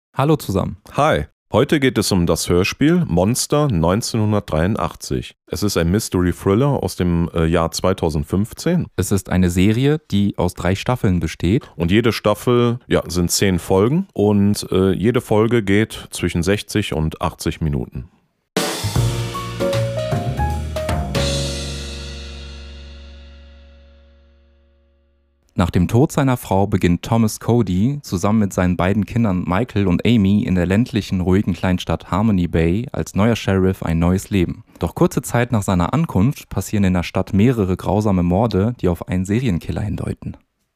Hallo zusammen. Hi, heute geht es um das Hörspiel Monster 1983. Es ist ein Mystery-Thriller aus dem Jahr 2015. Es ist eine Serie, die aus 3 Staffeln besteht. Und jede Staffel sind 10 Folgen und jede Folge geht zwischen 60 und 80 Minuten. Nach dem Tod seiner Frau beginnt Thomas Cody zusammen mit seinen beiden Kindern Michael und Amy in der ländlichen, ruhigen Kleinstadt Harmony Bay als neuer Sheriff ein neues Leben. Doch kurze Zeit nach seiner Ankunft passieren in der Stadt mehrere grausame Morde, die auf einen Serienkiller hindeuten.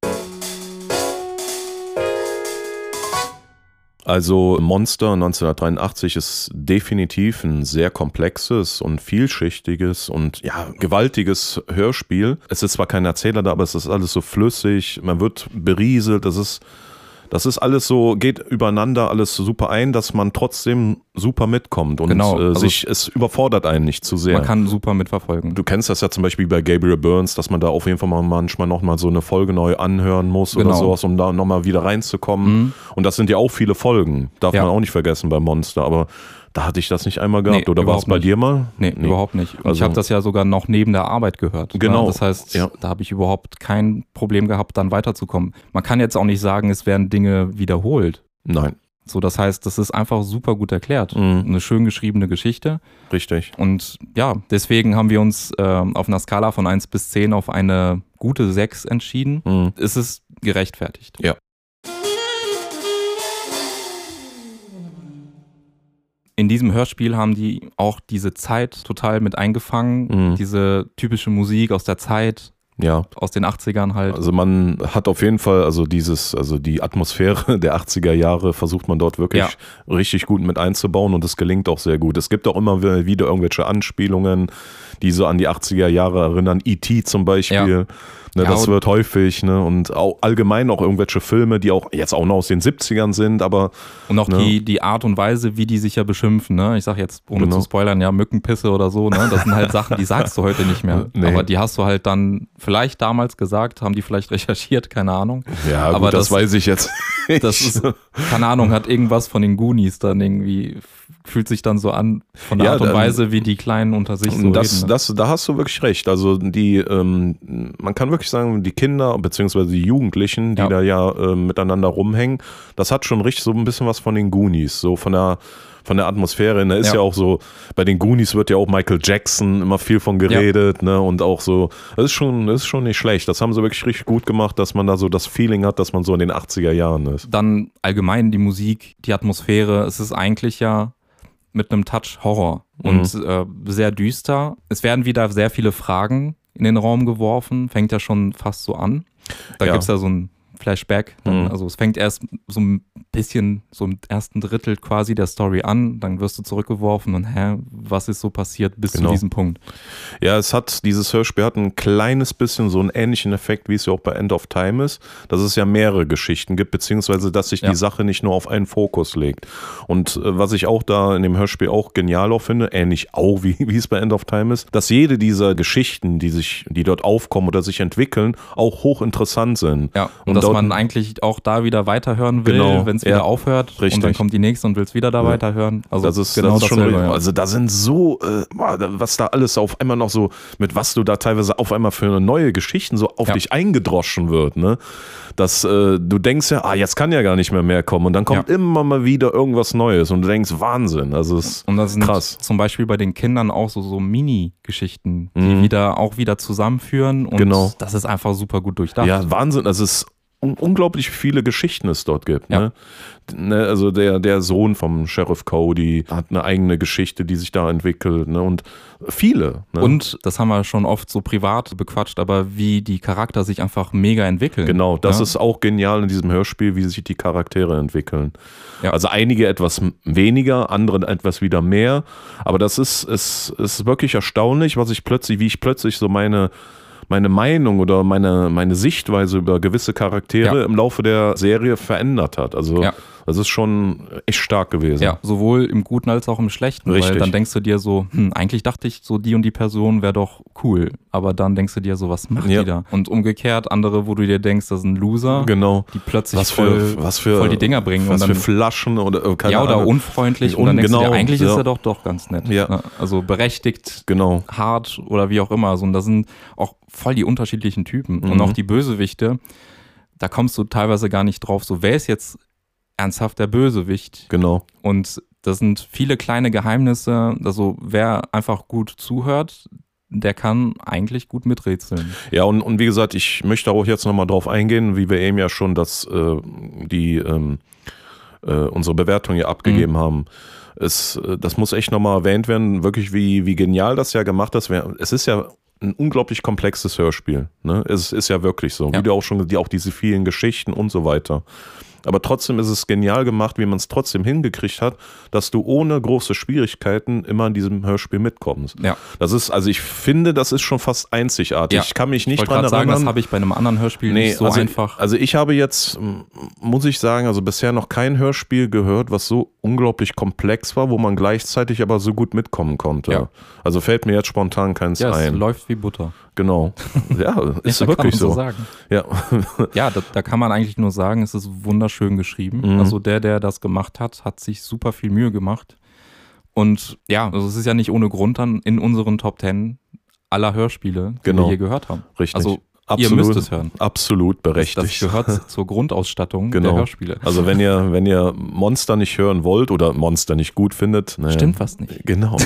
Also Monster 1983 ist definitiv ein sehr komplexes und vielschichtiges und gewaltiges Hörspiel. Es ist zwar kein Erzähler da, aber es ist alles so flüssig, man wird berieselt, das ist alles so, geht übereinander alles super ein, dass man trotzdem super mitkommt und es überfordert einen nicht zu sehr. Man kann super mitverfolgen. Du kennst das ja zum Beispiel bei Gabriel Burns, dass man da auf jeden Fall manchmal nochmal so eine Folge neu anhören muss oder sowas, um da nochmal wieder reinzukommen. Mhm. Und das sind ja auch viele Folgen, darf man auch nicht vergessen bei Monster, aber da hatte ich das nicht einmal gehabt. Oder war es bei dir mal? Nee, überhaupt nicht. Und ich habe das ja sogar noch neben der Arbeit gehört. Genau. Ne? Das heißt, da habe ich überhaupt kein Problem gehabt, dann weiterzukommen. Man kann jetzt auch nicht sagen, es werden Dinge wiederholt. Nein. So, das heißt, das ist einfach super gut erklärt. Eine schön geschriebene Geschichte. Richtig. Und ja, deswegen haben wir uns auf einer Skala von 1 bis 10 auf eine gute 6 entschieden. Es ist gerechtfertigt. Ja. In diesem Hörspiel haben die auch diese Zeit total mit eingefangen, diese typische Musik aus der Zeit, aus den 80ern halt. Also man hat auf jeden Fall, die Atmosphäre der 80er Jahre versucht man dort wirklich richtig gut mit einzubauen und es gelingt auch sehr gut. Es gibt auch immer wieder irgendwelche Anspielungen, die so an die 80er Jahre erinnern, E.T. zum Beispiel. Das wird häufig, und auch allgemein auch irgendwelche Filme, die auch jetzt auch noch aus den 70ern sind, aber... Und auch die Art und Weise, wie die sich ja beschimpfen, Ich sag jetzt, ohne zu spoilern, Mückenpisse oder so, Das sind halt Sachen, die sagst du heute nicht mehr. Nee. Aber die hast du halt dann vielleicht damals gesagt, haben die vielleicht recherchiert, keine Ahnung. Ja, gut, aber das weiß ich jetzt nicht. Das ist, keine Ahnung, hat irgendwas von den Goonies dann irgendwie... Fühlt sich dann so an, von der Art und Weise, wie die Kleinen unter sich so reden. Da hast du wirklich recht. Also man kann wirklich sagen, die Kinder bzw. die Jugendlichen, die da miteinander rumhängen, das hat schon richtig so ein bisschen was von den Goonies, so von der Atmosphäre. Da ist ja auch so, bei den Goonies wird ja auch Michael Jackson immer viel von geredet, und auch so, das ist schon nicht schlecht. Das haben sie wirklich richtig gut gemacht, dass man da so das Feeling hat, dass man so in den 80er Jahren ist. Dann allgemein die Musik, die Atmosphäre, es ist eigentlich mit einem Touch Horror und sehr düster. Es werden wieder sehr viele Fragen in den Raum geworfen, fängt ja schon fast so an. Da gibt es ja so ein Flashback. Also es fängt erst so ein bisschen, so im ersten Drittel quasi der Story an, dann wirst du zurückgeworfen und was ist so passiert bis zu diesem Punkt? Ja, dieses Hörspiel hat ein kleines bisschen so einen ähnlichen Effekt, wie es ja auch bei End of Time ist, dass es ja mehrere Geschichten gibt, beziehungsweise dass sich die Sache nicht nur auf einen Fokus legt. Und was ich auch da in dem Hörspiel auch genial auch finde, ähnlich auch wie es bei End of Time ist, dass jede dieser Geschichten, die dort aufkommen oder sich entwickeln, auch hochinteressant sind. Ja, und dass man eigentlich auch da wieder weiterhören will, wenn es wieder aufhört. Richtig. Und dann kommt die nächste und willst wieder da weiterhören. Also das ist schon also da sind so, was da alles auf einmal noch so, mit was du da teilweise auf einmal für eine neue Geschichten so auf dich eingedroschen wird, dass du denkst jetzt kann ja gar nicht mehr kommen und dann kommt immer mal wieder irgendwas Neues und du denkst, Wahnsinn, also es ist und das sind krass. Zum Beispiel bei den Kindern auch so Mini-Geschichten, die wieder zusammenführen und das ist einfach super gut durchdacht. Ja, Wahnsinn, also es ist unglaublich viele Geschichten es dort gibt. Also der Sohn vom Sheriff Cody hat eine eigene Geschichte, die sich da entwickelt, und viele. Und das haben wir schon oft so privat bequatscht, aber wie die Charakter sich einfach mega entwickeln. Genau, das ist auch genial in diesem Hörspiel, wie sich die Charaktere entwickeln. Ja. Also einige etwas weniger, andere etwas wieder mehr, aber das ist wirklich erstaunlich, wie ich plötzlich so meine Meinung oder meine Sichtweise über gewisse Charaktere im Laufe der Serie verändert hat. Also Das ist schon echt stark gewesen. Ja, sowohl im Guten als auch im Schlechten. Richtig. Weil dann denkst du dir so, eigentlich dachte ich so, die und die Person wäre doch cool. Aber dann denkst du dir so, was macht die da? Und umgekehrt andere, wo du dir denkst, das sind Loser, genau. die plötzlich was für voll die Dinger bringen. Was und dann, für Flaschen oder keine Ahnung. Oder unfreundlich. Und dann denkst du dir, eigentlich ist er doch ganz nett. Ja. Also berechtigt, genau. hart oder wie auch immer. So, und das sind auch voll die unterschiedlichen Typen. Und auch die Bösewichte, da kommst du teilweise gar nicht drauf, so wer ist jetzt ernsthaft der Bösewicht? Genau. Und das sind viele kleine Geheimnisse, also wer einfach gut zuhört, der kann eigentlich gut miträtseln. Ja, und wie gesagt, ich möchte auch jetzt nochmal drauf eingehen, wie wir eben ja schon unsere Bewertung hier abgegeben haben. Das muss echt nochmal erwähnt werden, wirklich wie genial das ja gemacht ist. Es ist ja ein unglaublich komplexes Hörspiel. Ne? Es ist ja wirklich so, wie du auch schon, auch diese vielen Geschichten und so weiter. Aber trotzdem ist es genial gemacht, wie man es trotzdem hingekriegt hat, dass du ohne große Schwierigkeiten immer in diesem Hörspiel mitkommst. Ja. Das ist, also ich finde, das ist schon fast einzigartig. Ja. Ich kann mich nicht dran erinnern. Sagen, das habe ich bei einem anderen Hörspiel nicht so einfach. Also ich habe jetzt, muss ich sagen, also bisher noch kein Hörspiel gehört, was so unglaublich komplex war, wo man gleichzeitig aber so gut mitkommen konnte. Ja. Also fällt mir jetzt spontan keins ein. Ja, es läuft wie Butter. Genau. Ja, ist ja, wirklich so. Sagen. Ja, ja da kann man eigentlich nur sagen, es ist wunderschön geschrieben. Also der das gemacht hat sich super viel Mühe gemacht. Und ja, also es ist ja nicht ohne Grund dann in unseren Top 10 aller Hörspiele, die wir hier gehört haben. Richtig. Also absolut, ihr müsst es hören. Absolut berechtigt. Das gehört zur Grundausstattung der Hörspiele. Also wenn ihr Monster nicht hören wollt oder Monster nicht gut findet. Stimmt was nicht. Genau.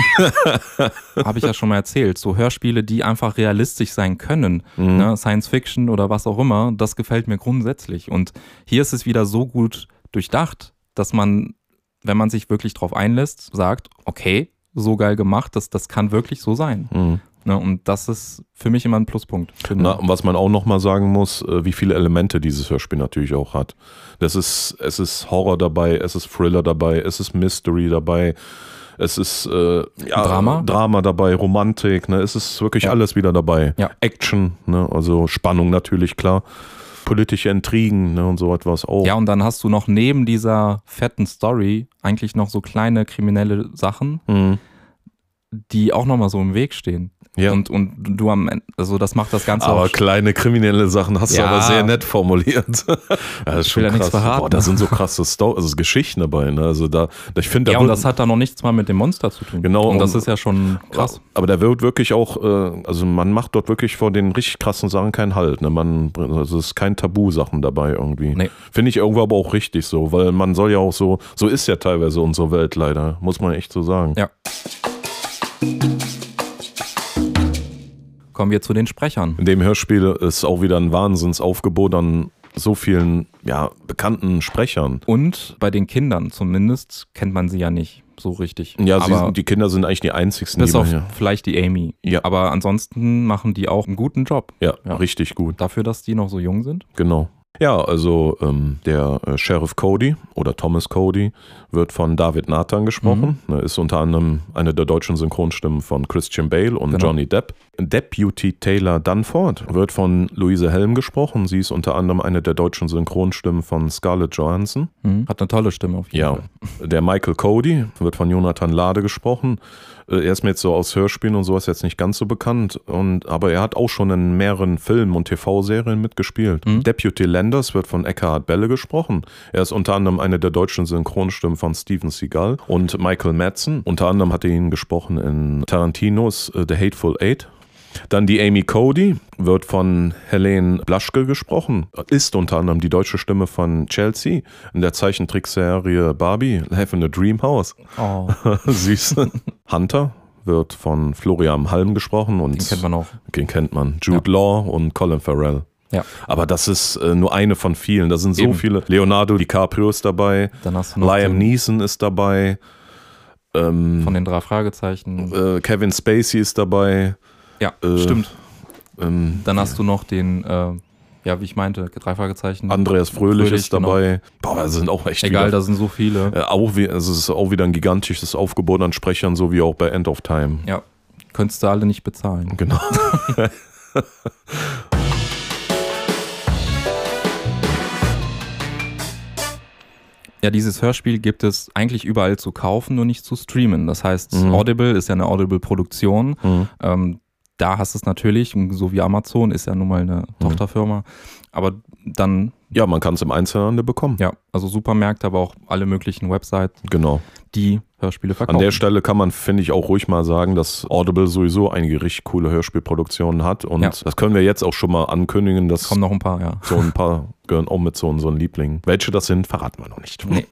Habe ich ja schon mal erzählt. So Hörspiele, die einfach realistisch sein können. Ne? Science Fiction oder was auch immer, das gefällt mir grundsätzlich. Und hier ist es wieder so gut durchdacht, dass man, wenn man sich wirklich drauf einlässt, sagt, okay, so geil gemacht, das kann wirklich so sein. Ne, und das ist für mich immer ein Pluspunkt. Und was man auch nochmal sagen muss, wie viele Elemente dieses Hörspiel natürlich auch hat. Es ist Horror dabei, es ist Thriller dabei, es ist Mystery dabei, es ist Drama dabei, Romantik, ne? Es ist wirklich alles wieder dabei. Ja. Action, ne? Also Spannung natürlich, klar. Politische Intrigen, ne? Und so etwas auch. Ja, und dann hast du noch neben dieser fetten Story eigentlich noch so kleine kriminelle Sachen, die auch nochmal so im Weg stehen. Ja. Und du am Ende, also das macht das Ganze aber auch kleine kriminelle Sachen hast du aber sehr nett formuliert. Ja, das ist schon krass. Boah, da sind so krasse Geschichten dabei. Ne? Also ich finde, ja, und das hat da noch nichts mal mit dem Monster zu tun. Genau. Und das ist ja schon krass. Aber da wird wirklich auch, also man macht dort wirklich vor den richtig krassen Sachen keinen Halt. Ne? Also es ist kein Tabu-Sachen dabei irgendwie. Nee. Finde ich irgendwo aber auch richtig so, weil man soll ja auch so ist ja teilweise unsere Welt leider, muss man echt so sagen. Ja. Kommen wir zu den Sprechern. In dem Hörspiel ist auch wieder ein Wahnsinnsaufgebot an so vielen bekannten Sprechern. Und bei den Kindern zumindest kennt man sie ja nicht so richtig. Ja, die Kinder sind eigentlich die einzigsten. Bis auf vielleicht die Amy. Ja. Aber ansonsten machen die auch einen guten Job. Ja, richtig gut. Dafür, dass die noch so jung sind. Genau. Ja, also der Sheriff Cody oder Thomas Cody wird von David Nathan gesprochen. Er ist unter anderem eine der deutschen Synchronstimmen von Christian Bale und Johnny Depp. Deputy Taylor Dunford wird von Louise Helm gesprochen. Sie ist unter anderem eine der deutschen Synchronstimmen von Scarlett Johansson. Hat eine tolle Stimme auf jeden Fall. Der Michael Cody wird von Jonathan Lade gesprochen. Er ist mir jetzt so aus Hörspielen und sowas jetzt nicht ganz so bekannt, aber er hat auch schon in mehreren Filmen und TV-Serien mitgespielt. Deputy Landers wird von Eckhard Belle gesprochen. Er ist unter anderem eine der deutschen Synchronstimmen von Steven Seagal. Und Michael Madsen, unter anderem hat er ihn gesprochen in Tarantinos The Hateful Eight. Dann die Amy Cody wird von Helene Blaschke gesprochen, ist unter anderem die deutsche Stimme von Chelsea in der Zeichentrickserie Barbie, Life in a Dream House. Oh. Süß. Hunter wird von Florian Halm gesprochen. Und den kennt man auch. Den kennt man. Jude Law und Colin Farrell. Ja. Aber das ist nur eine von vielen. Da sind so viele. Leonardo DiCaprio ist dabei. Dann hast du noch Liam Neeson ist dabei. Von den 3 Fragezeichen. Kevin Spacey ist dabei. Ja, stimmt. Dann hast du noch den, wie ich meinte, 3 Fragezeichen. Andreas Fröhlich ist dabei. Boah, das sind auch echt egal, da sind so viele. Es ist auch wieder ein gigantisches Aufgebot an Sprechern, so wie auch bei End of Time. Ja, könntest du alle nicht bezahlen. Genau. Ja, dieses Hörspiel gibt es eigentlich überall zu kaufen, nur nicht zu streamen. Das heißt, Audible ist ja eine Audible-Produktion. Da hast du es natürlich, so wie Amazon, ist ja nun mal eine Tochterfirma. Aber dann... Ja, man kann es im Einzelhandel bekommen. Ja, also Supermärkte, aber auch alle möglichen Websites, genau, die Hörspiele verkaufen. An der Stelle kann man, finde ich, auch ruhig mal sagen, dass Audible sowieso einige richtig coole Hörspielproduktionen hat. Und das können wir jetzt auch schon mal ankündigen. Dass kommen noch ein paar, ja. So ein paar gehören auch mit zu unseren Lieblingen. Welche das sind, verraten wir noch nicht. Nee.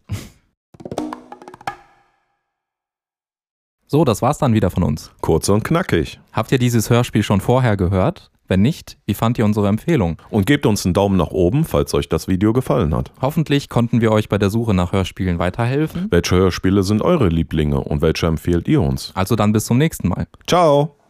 So, das war's dann wieder von uns. Kurz und knackig. Habt ihr dieses Hörspiel schon vorher gehört? Wenn nicht, wie fand ihr unsere Empfehlung? Und gebt uns einen Daumen nach oben, falls euch das Video gefallen hat. Hoffentlich konnten wir euch bei der Suche nach Hörspielen weiterhelfen. Welche Hörspiele sind eure Lieblinge und welche empfehlt ihr uns? Also dann bis zum nächsten Mal. Ciao!